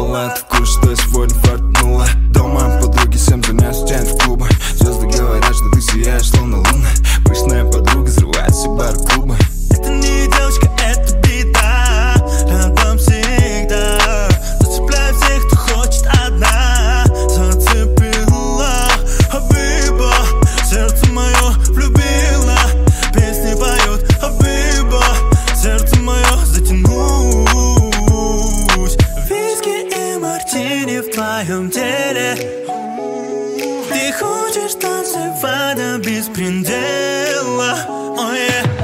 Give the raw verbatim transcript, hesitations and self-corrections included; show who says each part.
Speaker 1: думала, ты в курсе, что сегодня фартанула. Дома подруги всем занятия тянет в клубы. Звезды говорят, что ты сияешь, словно луна. Пышная подруга взрывает все бар-клубы.
Speaker 2: Это не девочка, это беда. Рядом всегда зацепляет всех, кто хочет одна. Зацепила, Хабиба, сердце мое влюбила. Песни поет Хабиба, сердце мое затянусь. Виски и мартини в твоем теле. Ты хочешь танцевать до беспредела. Oh yeah.